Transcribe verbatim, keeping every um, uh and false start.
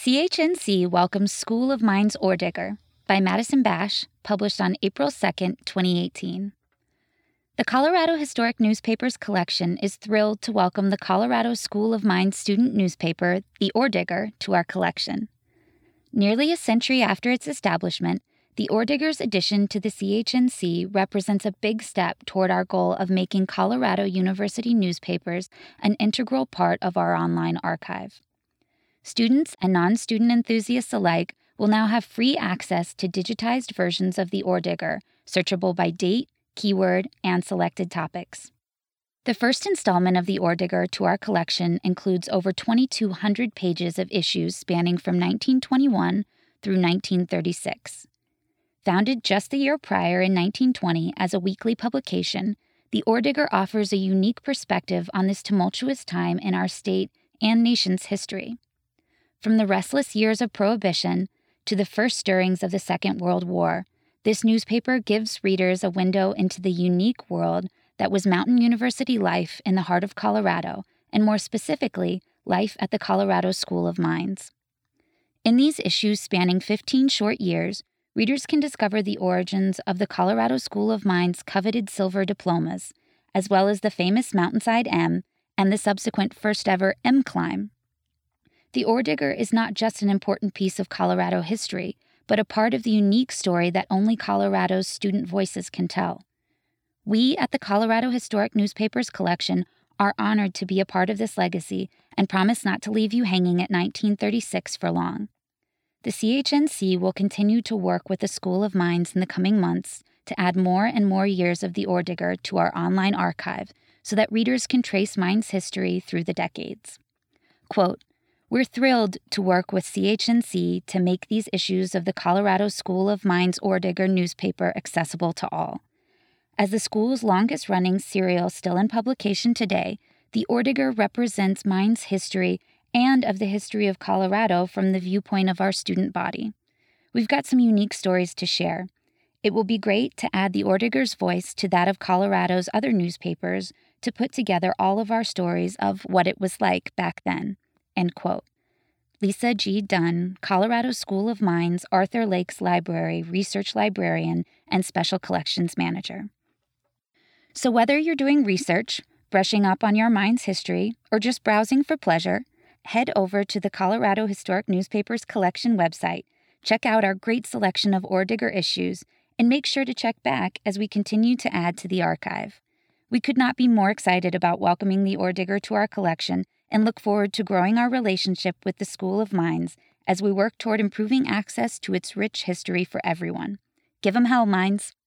C H N C welcomes School of Mines Ore Digger by Madison Bash, published on April second, twenty eighteen. The Colorado Historic Newspapers Collection is thrilled to welcome the Colorado School of Mines student newspaper, The Ore Digger, to our collection. Nearly a century after its establishment, The Ore Digger's addition to the C H N C represents a big step toward our goal of making Colorado University newspapers an integral part of our online archive. Students and non-student enthusiasts alike will now have free access to digitized versions of The Ore Digger, searchable by date, keyword, and selected topics. The first installment of The Ore Digger to our collection includes over twenty-two hundred pages of issues spanning from nineteen twenty-one through nineteen thirty-six. Founded just the year prior in nineteen twenty as a weekly publication, The Ore Digger offers a unique perspective on this tumultuous time in our state and nation's history. From the restless years of Prohibition to the first stirrings of the Second World War, this newspaper gives readers a window into the unique world that was Mountain University life in the heart of Colorado, and more specifically, life at the Colorado School of Mines. In these issues spanning fifteen short years, readers can discover the origins of the Colorado School of Mines' coveted silver diplomas, as well as the famous Mountainside M and the subsequent first-ever M Climb. The Ore Digger is not just an important piece of Colorado history, but a part of the unique story that only Colorado's student voices can tell. We at the Colorado Historic Newspapers Collection are honored to be a part of this legacy and promise not to leave you hanging at nineteen thirty-six for long. The C H N C will continue to work with the School of Mines in the coming months to add more and more years of The Ore Digger to our online archive so that readers can trace mines history through the decades. Quote, "We're thrilled to work with C H N C to make these issues of the Colorado School of Mines Ore Digger newspaper accessible to all. As the school's longest-running serial still in publication today, the Ore Digger represents mines history and of the history of Colorado from the viewpoint of our student body. We've got some unique stories to share. It will be great to add the Ore Digger's voice to that of Colorado's other newspapers to put together all of our stories of what it was like back then." End quote. Lisa G. Dunn, Colorado School of Mines Arthur Lakes Library Research Librarian and Special Collections Manager. So whether you're doing research, brushing up on your mines history, or just browsing for pleasure, head over to the Colorado Historic Newspapers Collection website, check out our great selection of Ore Digger issues, and make sure to check back as we continue to add to the archive. We could not be more excited about welcoming the Ore Digger to our collection and look forward to growing our relationship with the School of Mines as we work toward improving access to its rich history for everyone. Give 'em hell, Mines!